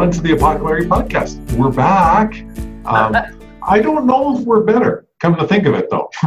on to the Apocalypse podcast. We're back. I don't know if we're better. Come to think of it, though.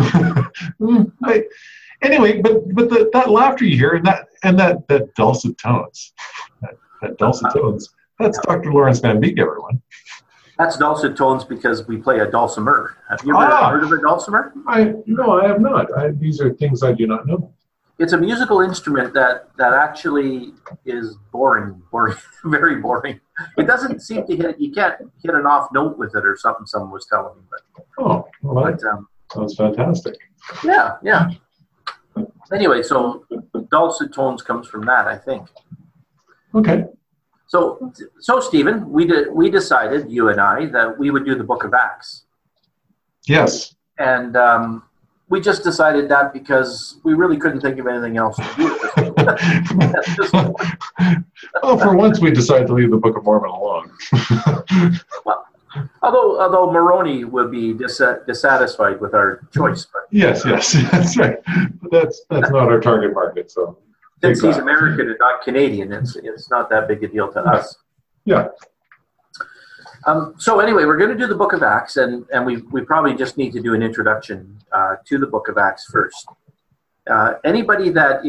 Anyway, but that laughter you hear and that dulcet tones, that dulcet tones. That's Dr. Lawrence Van Beek, everyone. That's dulcet tones because we play a dulcimer. Have you ever heard of a dulcimer? No, I have not. These are things I do not know. It's a musical instrument that actually is boring, very boring. It doesn't seem to hit. You can't hit an off note with it or something. Someone was telling me, that sounds fantastic. Yeah. Anyway, so dulcet tones comes from that, I think. Okay. So Stephen, we decided, you and I, that we would do the Book of Acts. Yes. And we just decided that because we really couldn't think of anything else to do. Well, for once, we decided to leave the Book of Mormon alone. Well, although Moroni will be dissatisfied with our choice. But, yes, that's right. But that's not our target market. So since he's American and not Canadian, it's not that big a deal to us. Yeah. So anyway, we're going to do the Book of Acts, and we probably just need to do an introduction to the Book of Acts first. Anybody that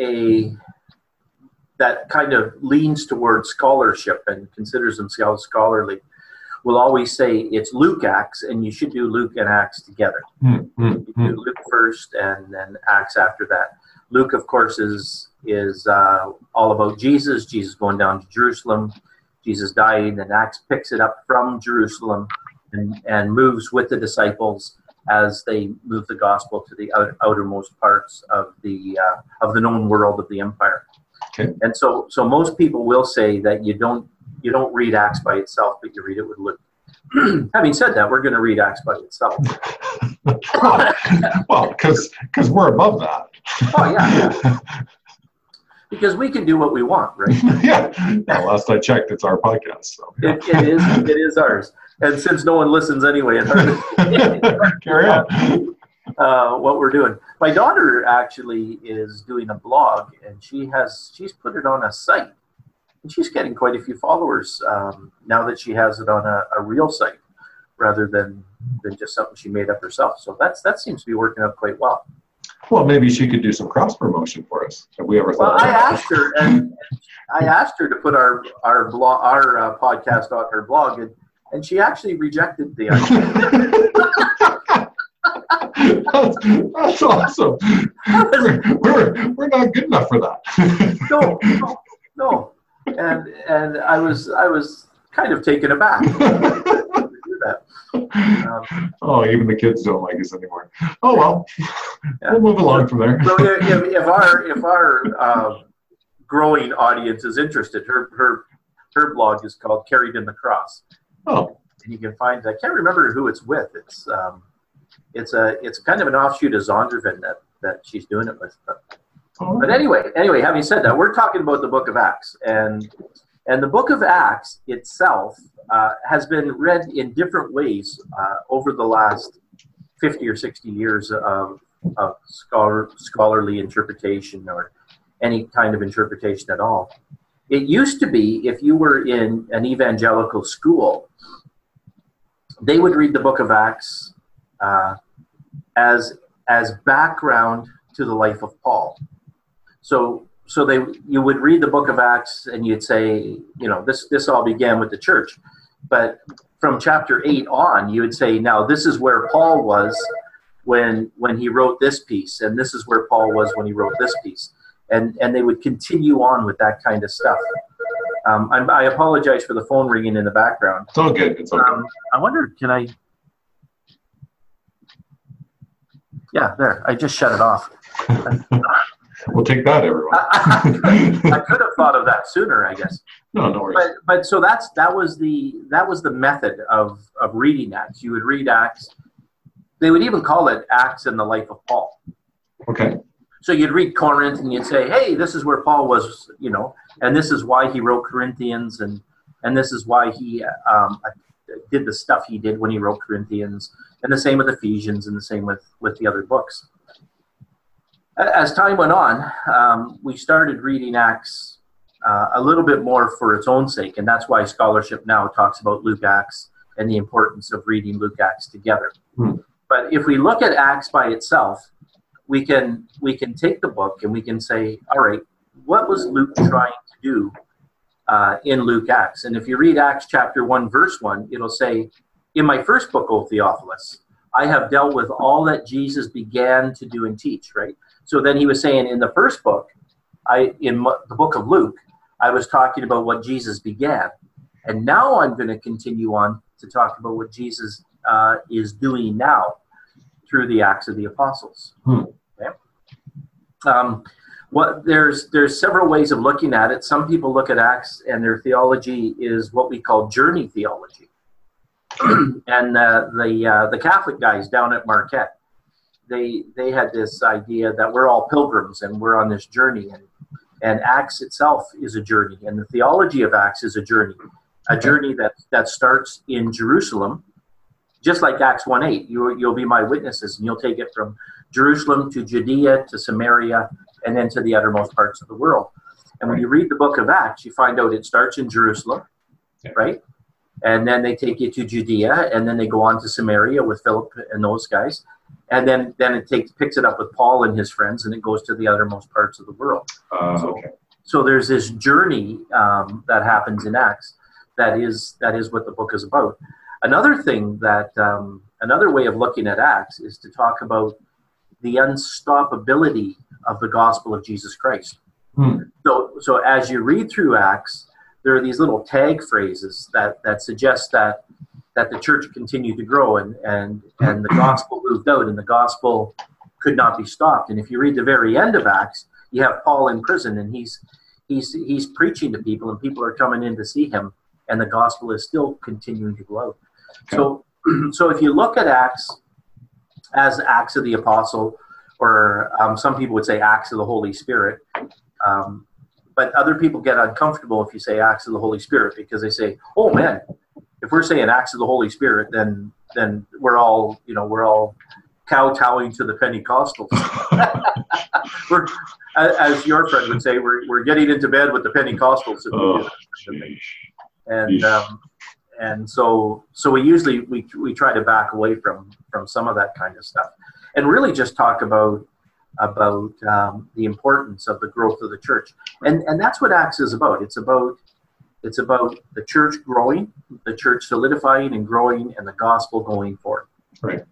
kind of leans towards scholarship and considers themselves scholarly will always say it's Luke Acts, and you should do Luke and Acts together. You do Luke first, and then Acts after that. Luke, of course, is all about Jesus going down to Jerusalem. Jesus dying, and Acts picks it up from Jerusalem and moves with the disciples as they move the gospel to the outermost parts of the known world of the empire. Okay. And so most people will say that you don't read Acts by itself, but you read it with Luke. Having said that, we're going to read Acts by itself. Well, because we're above that. Oh yeah. Because we can do what we want, right? Yeah. Last I checked, it's our podcast. So, yeah. It is ours. And since no one listens anyway, it's hard carry on. What we're doing. My daughter actually is doing a blog, and she's put it on a site, and she's getting quite a few followers now that she has it on a real site rather than just something she made up herself. So that seems to be working out quite well. Well, maybe she could do some cross promotion for us. Have we ever thought? Well, I asked her to put our podcast on her blog, and she actually rejected the idea. That's awesome. We're not good enough for that. No. And I was kind of taken aback. Even the kids don't like us anymore. Oh well, yeah. We'll move along from there. So if our growing audience is interested, her blog is called Carried in the Cross. Oh, and you can find, I can't remember who it's with. It's kind of an offshoot of Zondervan that she's doing it with. But anyway, having said that, we're talking about the Book of Acts, and the Book of Acts itself has been read in different ways over the last 50 or 60 years of scholarly interpretation or any kind of interpretation at all. It used to be, if you were in an evangelical school, they would read the Book of Acts as background to the life of Paul. So you would read the Book of Acts and you'd say, this all began with the church. But from chapter 8 on, you would say, now this is where Paul was when he wrote this piece, and this is where Paul was when he wrote this piece. And they would continue on with that kind of stuff. I apologize for the phone ringing in the background. It's all good. It's all good. I wonder, can I... Yeah, there. I just shut it off. We'll take that, everyone. I could have thought of that sooner, I guess. No worries. But so that was the method of reading Acts. You would read Acts. They would even call it Acts in the life of Paul. Okay. So you'd read Corinth and you'd say, hey, this is where Paul was, and this is why he wrote Corinthians, and this is why he did the stuff he did when he wrote Corinthians, and the same with Ephesians, and the same with the other books. As time went on, we started reading Acts a little bit more for its own sake, and that's why scholarship now talks about Luke Acts and the importance of reading Luke Acts together. But if we look at Acts by itself, we can take the book and we can say, all right, what was Luke trying to do in Luke Acts? And if you read Acts chapter 1, verse 1, it'll say, in my first book, O Theophilus, I have dealt with all that Jesus began to do and teach, right? So then he was saying in the first book, in the book of Luke, I was talking about what Jesus began. And now I'm going to continue on to talk about what Jesus is doing now through the Acts of the Apostles. Okay? There's several ways of looking at it. Some people look at Acts and their theology is what we call journey theology. And the Catholic guys down at Marquette, they had this idea that we're all pilgrims and we're on this journey, and Acts itself is a journey, and the theology of Acts is a journey that starts in Jerusalem, just like Acts 1:8. You'll be my witnesses, and you'll take it from Jerusalem to Judea to Samaria and then to the uttermost parts of the world. And when you read the book of Acts, you find out it starts in Jerusalem, right? And then they take you to Judea, and then they go on to Samaria with Philip and those guys. And then it picks it up with Paul and his friends, and it goes to the uttermost parts of the world. So there's this journey that happens in Acts that is what the book is about. Another thing another way of looking at Acts is to talk about the unstoppability of the gospel of Jesus Christ. So as you read through Acts, there are these little tag phrases that suggest that the church continued to grow and the gospel moved out and the gospel could not be stopped. And if you read the very end of Acts, you have Paul in prison, and he's preaching to people, and people are coming in to see him, and the gospel is still continuing to go out. So if you look at Acts as Acts of the Apostle, or some people would say Acts of the Holy Spirit, but other people get uncomfortable if you say Acts of the Holy Spirit, because they say, oh man, if we're saying Acts of the Holy Spirit, then we're all kowtowing to the Pentecostals. As your friend would say, we're getting into bed with the Pentecostals. And so we usually we try to back away from some of that kind of stuff, and really just talk about the importance of the growth of the church, and that's what Acts is about. It's about the church growing, the church solidifying and growing, and the gospel going forth. Right.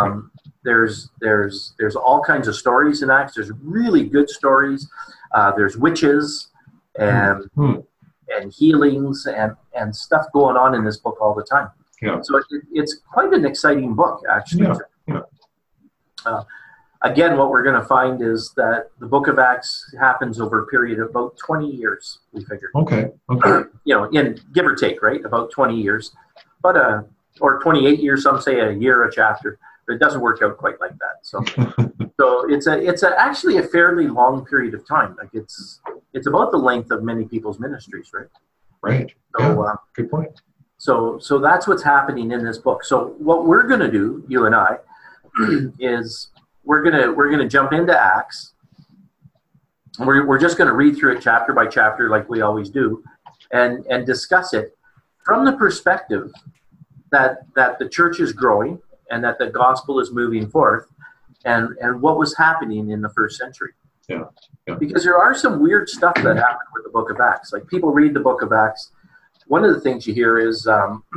There's all kinds of stories in Acts. There's really good stories. There's witches and healings and stuff going on in this book all the time. Yeah. So it's quite an exciting book, actually. Yeah. Again, what we're going to find is that the book of Acts happens over a period of about 20 years, we figured. Okay. In give or take, right? About 20 years. But or 28 years, some say a year, a chapter. But it doesn't work out quite like that. So it's actually a fairly long period of time. Like it's about the length of many people's ministries, right? Right. So good point. So that's what's happening in this book. So what we're going to do, you and I, is we're gonna jump into Acts. We're just going to read through it chapter by chapter, like we always do, and discuss it from the perspective that the church is growing and that the gospel is moving forth, and what was happening in the first century. Yeah. Because there are some weird stuff that happened with the book of Acts. Like, people read the book of Acts. One of the things you hear is,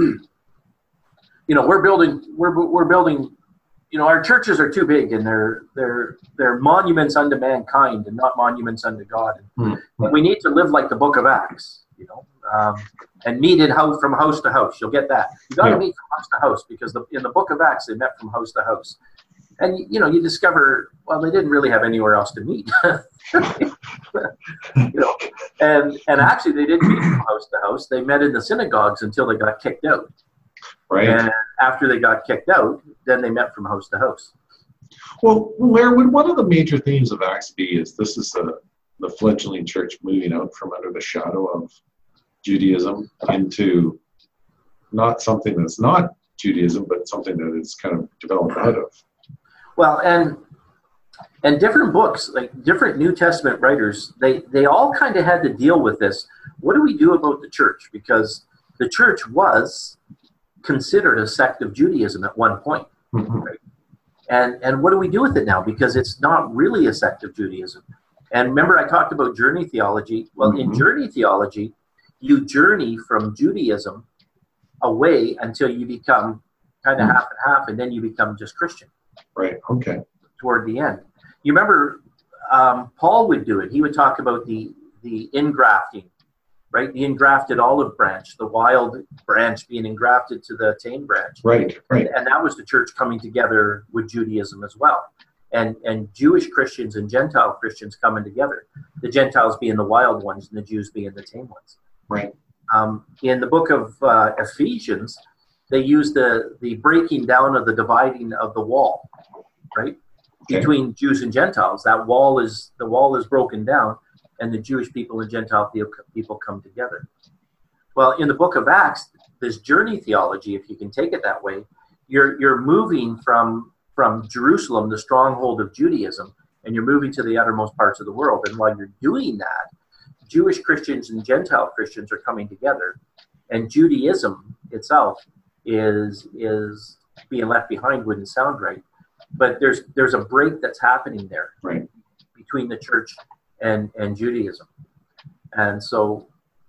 we're building. Our churches are too big, and they're monuments unto mankind and not monuments unto God. And we need to live like the book of Acts, and meet from house to house. You'll get that. You got to meet from house to house, because in the book of Acts they met from house to house. And you discover, well, they didn't really have anywhere else to meet. And actually they didn't meet from house to house. They met in the synagogues until they got kicked out. Right. And after they got kicked out, then they met from house to house. Well, Larry, would one of the major themes of Acts be is this is the fledgling church moving out from under the shadow of Judaism into not something that's not Judaism, but something that is kind of developed out of? Well, and And different books, like different New Testament writers, they all kind of had to deal with this. What do we do about the church? Because the church was considered a sect of Judaism at one point. Right? And what do we do with it now? Because it's not really a sect of Judaism. And remember, I talked about journey theology. Well, in journey theology, you journey from Judaism away until you become kind of half and half, and then you become just Christian. Right. Okay. Toward the end. You remember Paul would do it. He would talk about the ingrafting, right? The engrafted olive branch, the wild branch being engrafted to the tame branch. Right. And that was the church coming together with Judaism as well. And Jewish Christians and Gentile Christians coming together. The Gentiles being the wild ones and the Jews being the tame ones. Right. In the book of Ephesians, they use the breaking down of the dividing of the wall, right? Between Jews and Gentiles. The wall is broken down, and the Jewish people and Gentile people come together. Well, in the book of Acts, this journey theology, if you can take it that way, you're moving from Jerusalem, the stronghold of Judaism, and you're moving to the uttermost parts of the world. And while you're doing that, Jewish Christians and Gentile Christians are coming together, and Judaism itself is being left behind. Wouldn't sound right, but there's a break that's happening there, right, between the church and Judaism. And so,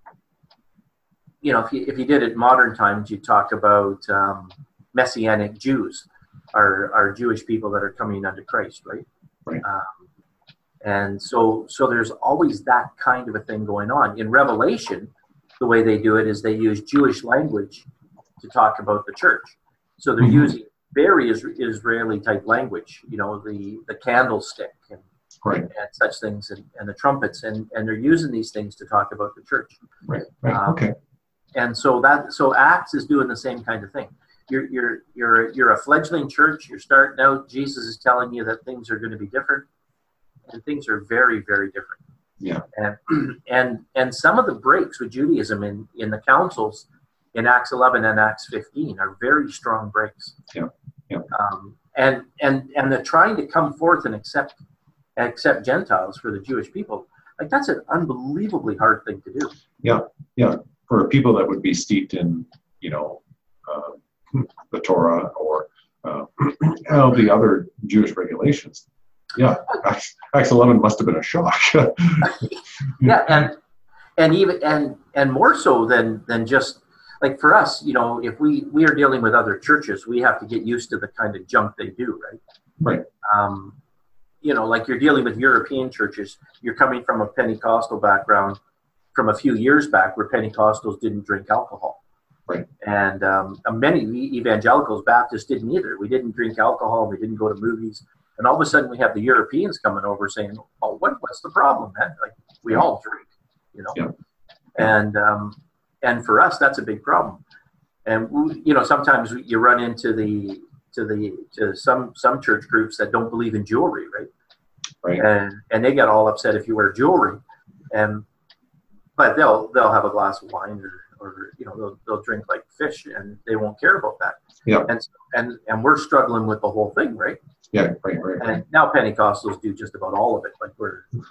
if you did it in modern times, you talk about Messianic Jews, are Jewish people that are coming unto Christ, right? Right. And so there's always that kind of a thing going on. In Revelation, the way they do it is they use Jewish language to talk about the church. So they're using very Israeli type language, the candlestick and such things, and the trumpets, and they're using these things to talk about the church. Right. Okay. And so Acts is doing the same kind of thing. You're a fledgling church. You're starting out. Jesus is telling you that things are going to be different, and things are very, very different. Yeah. And some of the breaks with Judaism in the councils in Acts 11 and Acts 15 are very strong breaks. Yeah. Yeah. And they're trying to come forth and accept Gentiles for the Jewish people. Like, that's an unbelievably hard thing to do. Yeah. Yeah. For people that would be steeped in, the Torah or the other Jewish regulations. Yeah, Acts 11 must have been a shock. Yeah, and more so than just like for us, if we are dealing with other churches, we have to get used to the kind of junk they do, right? Right. Like you're dealing with European churches. You're coming from a Pentecostal background from a few years back where Pentecostals didn't drink alcohol. Right. And many evangelicals, Baptists didn't either. We didn't drink alcohol. We didn't go to movies. And all of a sudden we have the Europeans coming over saying, "Oh, what's the problem, man? Like, we all drink, Yeah. And for us, that's a big problem. And sometimes you run into some church groups that don't believe in jewelry, right? Right. And they get all upset if you wear jewelry, but they'll have a glass of wine or they'll drink like fish, and they won't care about that. Yeah. And we're struggling with the whole thing, right? Yeah. Right. And now Pentecostals do just about all of it. Like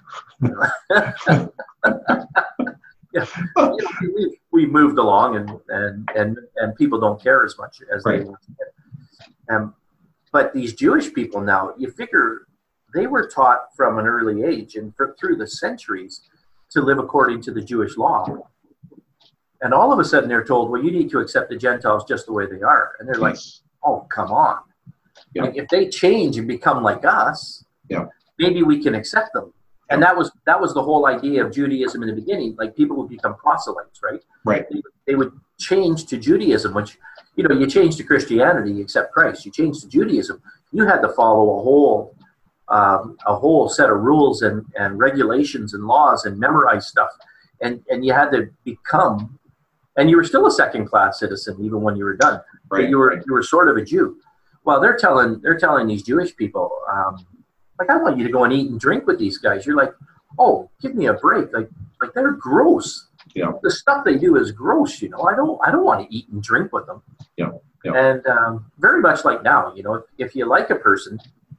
yeah, we moved along, and people don't care as much as they once did. But these Jewish people now, you figure they were taught from an early age and through the centuries to live according to the Jewish law. And all of a sudden they're told, well, you need to accept the Gentiles just the way they are. And they're like, oh, come on. Yeah. Like, if they change and become like us, maybe we can accept them. And that was the whole idea of Judaism in the beginning. Like, people would become proselytes, right? Right. They would change to Judaism, which, you change to Christianity, you accept Christ. You change to Judaism, you had to follow a whole set of rules and regulations and laws and memorize stuff. And you had to become, and you were still a second-class citizen even when you were done. Right. But you were sort of a Jew. Well, they're telling these Jewish people, like, I want you to go and eat and drink with these guys. You're like, oh, give me a break. Like they're gross. Yeah. The stuff they do is gross. I don't want to eat and drink with them. Yeah. Yeah. And very much like now, if you like a person,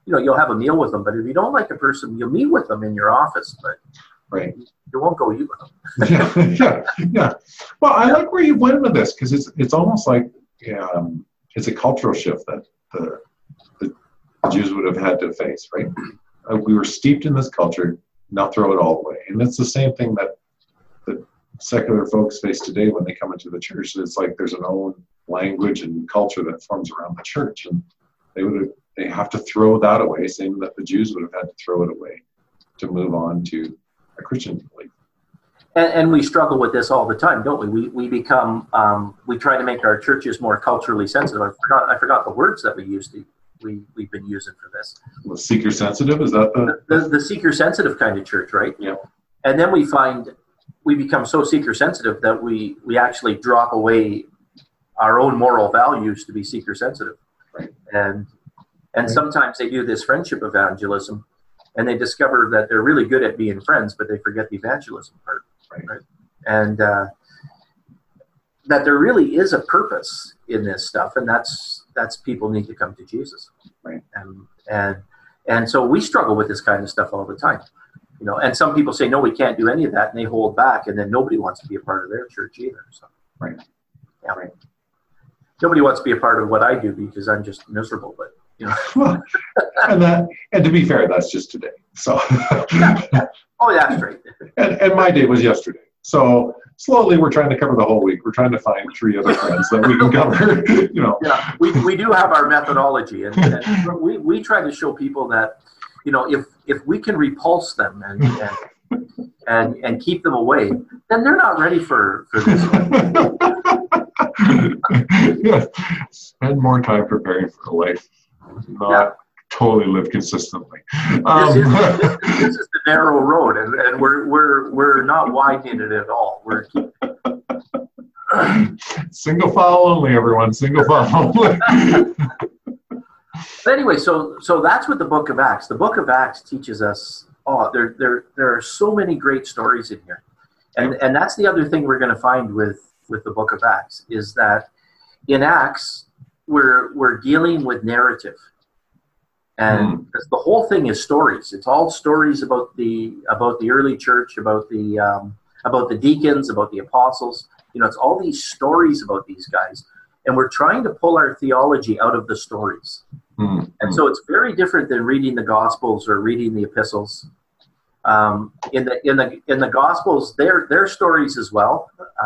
you'll have a meal with them, but if you don't like a person, you'll meet with them in your office, but right. You won't go eat with them. Yeah. Well, I like where you went with this, because it's almost like it's a cultural shift that the Jews would have had to face, right? We were steeped in this culture, now throw it all away. And it's the same thing that the secular folks face today when they come into the church. It's like there's an own language and culture that forms around the church, and they have to throw that away, same that the Jews would have had to throw it away to move on to a Christian belief. And we struggle with this all the time, don't we? We become we try to make our churches more culturally sensitive. I forgot the words that we've been using for this. Well, seeker sensitive, is that the seeker sensitive kind of church, right? Yeah. And then we find we become so seeker sensitive that we actually drop away our own moral values to be seeker sensitive. Right. And sometimes they do this friendship evangelism, and they discover that they're really good at being friends, but they forget the evangelism part. Right. And that there really is a purpose in this stuff, and that's people need to come to Jesus. Right. And so we struggle with this kind of stuff all the time. And some people say, no, we can't do any of that, and they hold back, and then nobody wants to be a part of their church either. So. Right. Yeah. Right. Nobody wants to be a part of what I do because I'm just miserable, but Well, and to be fair, that's just today. So yeah. Oh, that's right. And my day was yesterday. So slowly we're trying to cover the whole week. We're trying to find 3 other friends that we can cover. Yeah, we do have our methodology, and we try to show people that if we can repulse them and keep them away, then they're not ready for this. Yeah. Spend more time preparing for a life, not totally live consistently. This is the narrow road, and we're not widening it at all. We're single file only, everyone. Single file only. But anyway, so that's what the Book of Acts. The Book of Acts teaches us. There are so many great stories in here, and that's the other thing we're going to find with the Book of Acts is that in Acts we're dealing with narrative, and the whole thing is stories. It's all stories about the early church, about the deacons, about the apostles. It's all these stories about these guys, and we're trying to pull our theology out of the stories. And so it's very different than reading the Gospels or reading the epistles. In the Gospels, they're stories as well,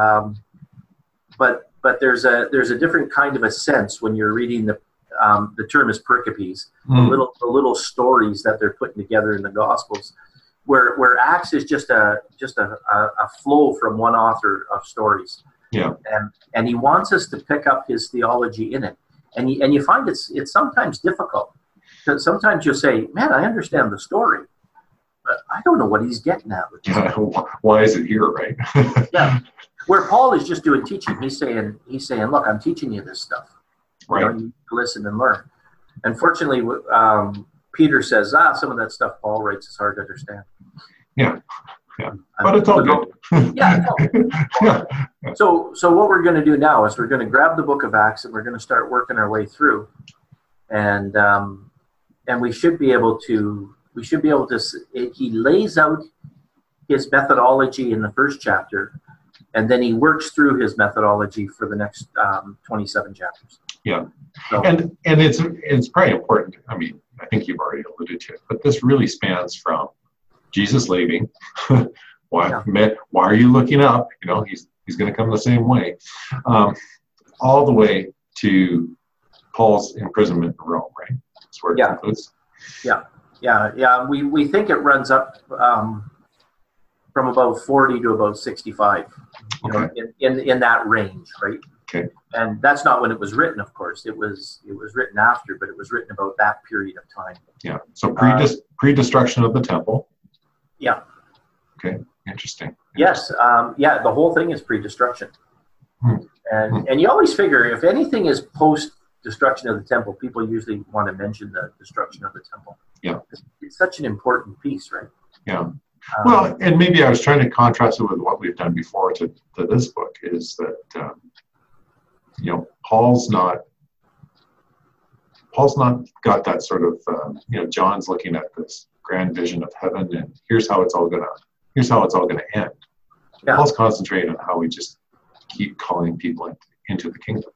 but there's a different kind of a sense when you're reading the term is pericopes, the little stories that they're putting together in the Gospels, where Acts is just a flow from one author of stories. Yeah. And he wants us to pick up his theology in it. And you find it's sometimes difficult. Because sometimes you'll say, man, I understand the story, but I don't know what he's getting at with this. Why is it here, right? Yeah. Where Paul is just doing teaching. He's saying, look, I'm teaching you this stuff. Right. You need to listen and learn. Unfortunately, Peter says, some of that stuff Paul writes is hard to understand. Yeah. Yeah. But it's all good. Yeah. So what we're going to do now is we're going to grab the Book of Acts and we're going to start working our way through, and we should be able to. He lays out his methodology in the first chapter, and then he works through his methodology for the next 27 chapters. Yeah. So, and it's probably important. I mean, I think you've already alluded to it, but this really spans from Jesus leaving. Why are you looking up? He's going to come the same way, all the way to Paul's imprisonment in Rome, right? That's where it concludes. Yeah. We think it runs up from about 40 to about 65, in that range, right? Okay. And that's not when it was written, of course. It was written after, but it was written about that period of time. Yeah. So pre-destruction of the temple. Yeah. Okay. Interesting. Yes. The whole thing is pre-destruction. And you always figure if anything is post-destruction of the temple, people usually want to mention the destruction of the temple. Yeah. It's such an important piece, right? Yeah. Well, and maybe I was trying to contrast it with what we've done before to this book is that, Paul's Paul's not got that sort of, John's looking at this grand vision of heaven and here's how it's all gonna end. Yeah. Paul's concentrating on how we just keep calling people into the kingdom.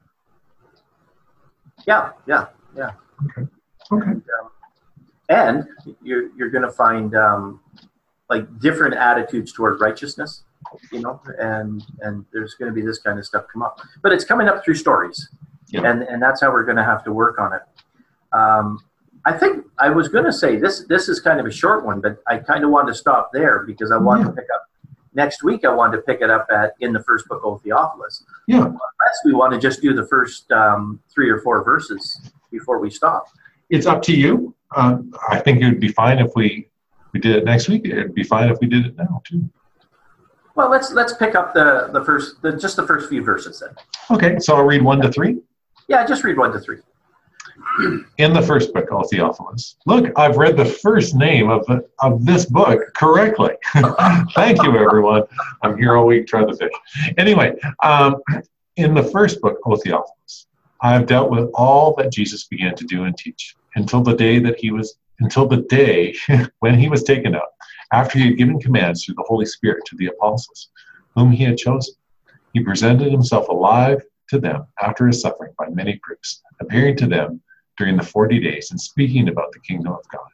Yeah. Okay. And you're going to find like different attitudes toward righteousness, and there's going to be this kind of stuff come up. But it's coming up through stories, and that's how we're going to have to work on it. I think I was going to say this is kind of a short one, but I kind of wanted to stop there because I wanted to pick up next week. I wanted to pick it up in the first book of Theophilus. Yeah. Unless we want to just do the first 3 or 4 verses before we stop. It's up to you. I think it would be fine if we did it next week. It'd be fine if we did it now too. Well, let's pick up the first few verses then. Okay, so I'll read 1 to 3. Yeah, just read 1 to 3. In the first book, O Theophilus. Look, I've read the first name of this book correctly. Thank you, everyone. I'm here all week trying to fish. Anyway, in the first book, O Theophilus, I have dealt with all that Jesus began to do and teach until the day when he was taken up, after he had given commands through the Holy Spirit to the apostles, whom he had chosen. He presented himself alive to them after his suffering by many proofs, appearing to them during the 40 days and speaking about the kingdom of God.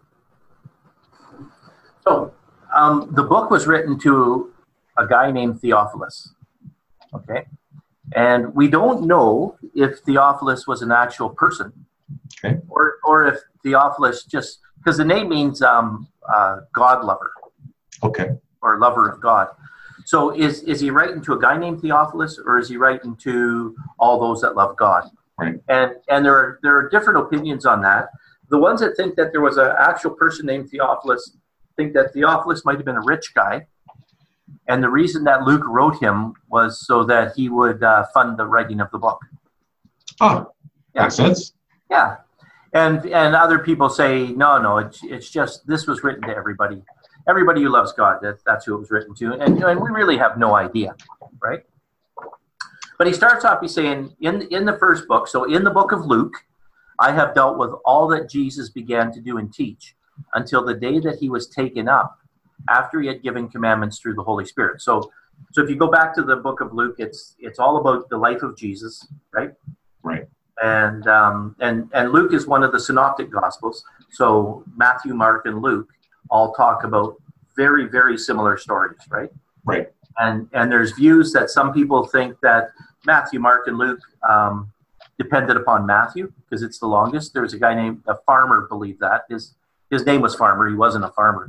So the book was written to a guy named Theophilus. Okay. And we don't know if Theophilus was an actual person, okay, or if Theophilus just, because the name means God lover, okay, or lover of God. So is he writing to a guy named Theophilus, or is he writing to all those that love God? Right. And there are different opinions on that. The ones that think that there was an actual person named Theophilus think that Theophilus might have been a rich guy. And the reason that Luke wrote him was so that he would fund the writing of the book. Oh, yeah. Makes sense. Yeah. And other people say, no, it's just, this was written to everybody. Everybody who loves God, that's who it was written to. And we really have no idea, right? But he starts off by saying, in the first book, so in the book of Luke, I have dealt with all that Jesus began to do and teach until the day that he was taken up, after he had given commandments through the Holy Spirit. So if you go back to the book of Luke, it's all about the life of Jesus, right? Right. And Luke is one of the synoptic gospels. So Matthew, Mark, and Luke all talk about very, very similar stories, right? Right. And there's views that some people think that Matthew, Mark, and Luke depended upon Matthew because it's the longest. There was a guy named a farmer believed that. His name was Farmer. He wasn't a farmer.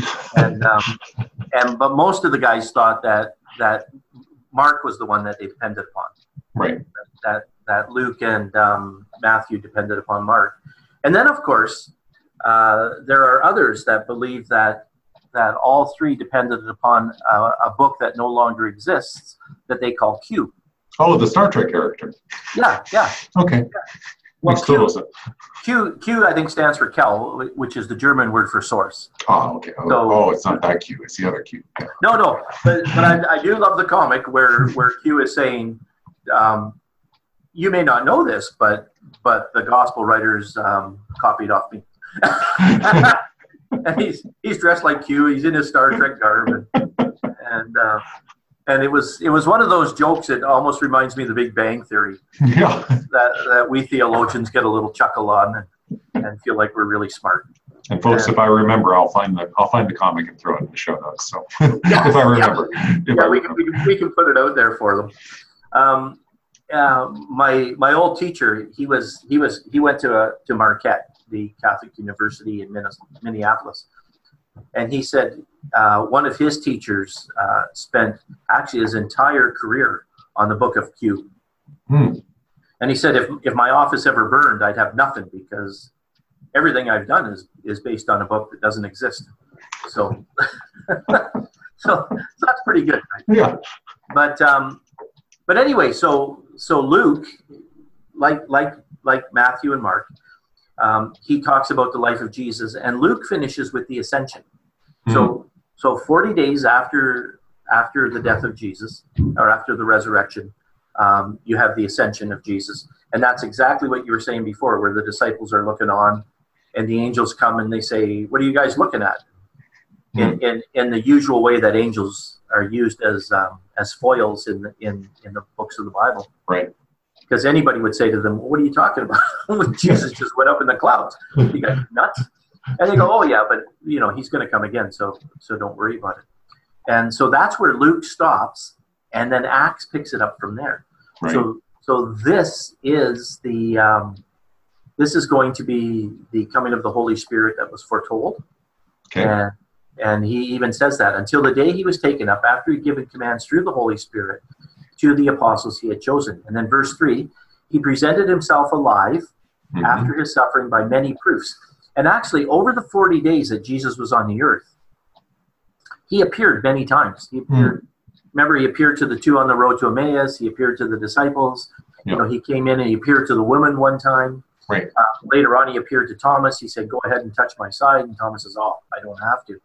But most of the guys thought that Mark was the one that they depended upon. Right. That Luke and Matthew depended upon Mark. And then, of course, there are others that believe that all three depended upon a book that no longer exists that they call Q. Oh, the Star Trek character. Yeah. Okay. Yeah. Well, Q, I think stands for Quell, which is the German word for source. Oh, okay. So, it's not that Q. It's the other Q. Yeah. No. But I do love the comic where Q is saying, you may not know this, but the gospel writers copied off me. And he's dressed like Q. He's in his Star Trek garb, and it was one of those jokes that almost reminds me of the Big Bang Theory. Yeah. That we theologians get a little chuckle on and feel like we're really smart. And folks, if I remember, I'll find the comic and throw it in the show notes. So if I remember, we can put it out there for them. My old teacher, he went to Marquette, the Catholic University in Minneapolis, and he said one of his teachers spent actually his entire career on the book of Q. And he said if my office ever burned, I'd have nothing because everything I've done is based on a book that doesn't exist. So so that's pretty good, right? Yeah. But anyway, so Luke, like Matthew and Mark, he talks about the life of Jesus, and Luke finishes with the ascension. So 40 days after the death of Jesus, or after the resurrection, you have the ascension of Jesus. And that's exactly what you were saying before, where the disciples are looking on and the angels come and they say, what are you guys looking at? In the usual way that angels are used as foils in the books of the Bible. Right. Because anybody would say to them, well, what are you talking about? Jesus just went up in the clouds. You guys nuts? And they go, oh yeah, but he's going to come again, so don't worry about it. And so that's where Luke stops, and then Acts picks it up from there. Right. So this is this is going to be the coming of the Holy Spirit that was foretold. Okay. And he even says that until the day he was taken up, after he'd given commands through the Holy Spirit to the apostles he had chosen. And then verse 3, he presented himself alive after his suffering by many proofs. And actually, over the 40 days that Jesus was on the earth, he appeared many times. He appeared. Remember, he appeared to the two on the road to Emmaus. He appeared to the disciples. Yep. He came in and he appeared to the woman one time. Right. Later on, he appeared to Thomas. He said, go ahead and touch my side. And Thomas says, oh, I don't have to.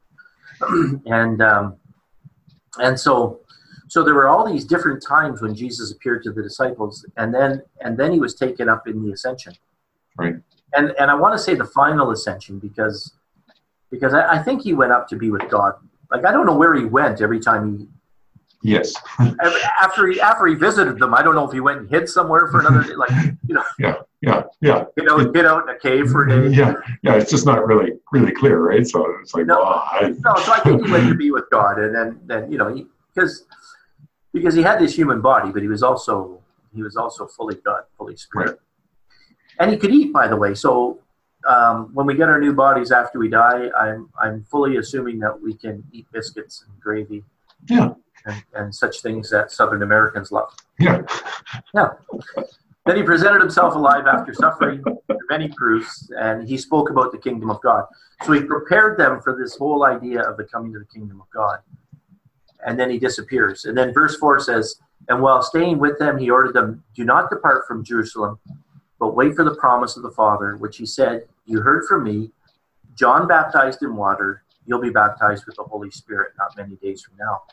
And so there were all these different times when Jesus appeared to the disciples, and then he was taken up in the ascension. Right. And I want to say the final ascension because I think he went up to be with God. Like, I don't know where he went every time he. Yes. After he visited them, I don't know if he went and hid somewhere for another day, Yeah. Get out in a cave for a day. Yeah. It's just not really clear, right? So it's like, so I think he went to be with God, and then because he had this human body, but he was also fully God, fully Spirit, right. And he could eat, by the way. So when we get our new bodies after we die, I'm fully assuming that we can eat biscuits and gravy. Yeah. And such things that Southern Americans love. Yeah. Then he presented himself alive after suffering many proofs, and he spoke about the kingdom of God. So he prepared them for this whole idea of the coming of the kingdom of God. And then he disappears. And then verse 4 says, and while staying with them, he ordered them, do not depart from Jerusalem, but wait for the promise of the Father, which he said, you heard from me, John baptized in water, you'll be baptized with the Holy Spirit not many days from now.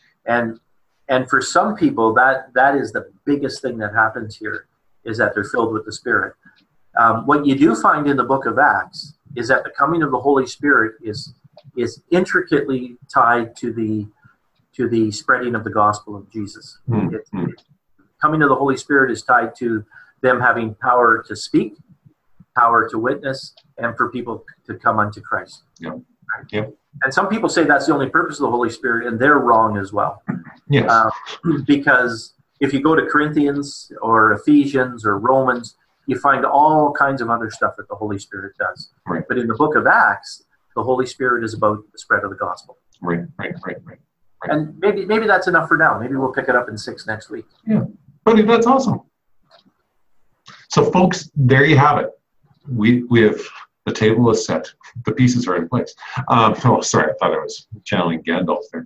And for some people, that is the biggest thing that happens here, is that they're filled with the Spirit. What you do find in the book of Acts is that the coming of the Holy Spirit is intricately tied to the spreading of the gospel of Jesus. Coming of the Holy Spirit is tied to them having power to speak, power to witness, and for people to come unto Christ. Yeah. And some people say that's the only purpose of the Holy Spirit, and they're wrong as well. Yes. Because if you go to Corinthians or Ephesians or Romans, you find all kinds of other stuff that the Holy Spirit does. Right. But in the book of Acts, the Holy Spirit is about the spread of the gospel. Right. And maybe that's enough for now. Maybe we'll pick it up in 6 next week. Yeah. Buddy, that's awesome. So folks, there you have it. We have, the table is set. The pieces are in place. Sorry, I thought I was channeling Gandalf there.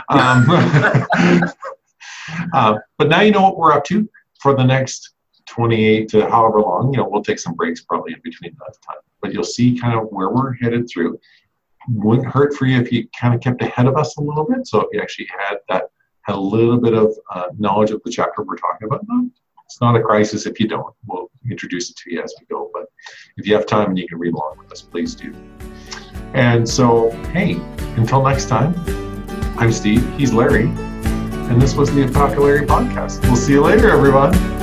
But now you know what we're up to for the next 28 to however long. We'll take some breaks probably in between that time. But you'll see kind of where we're headed through. Wouldn't hurt for you if you kind of kept ahead of us a little bit. So if you actually had a little bit of knowledge of the chapter we're talking about now. It's not a crisis if you don't. We'll introduce it to you as we go. But if you have time and you can read along with us, please do. And so, hey, until next time, I'm Steve. He's Larry. And this was the Apocalypse Podcast. We'll see you later, everyone.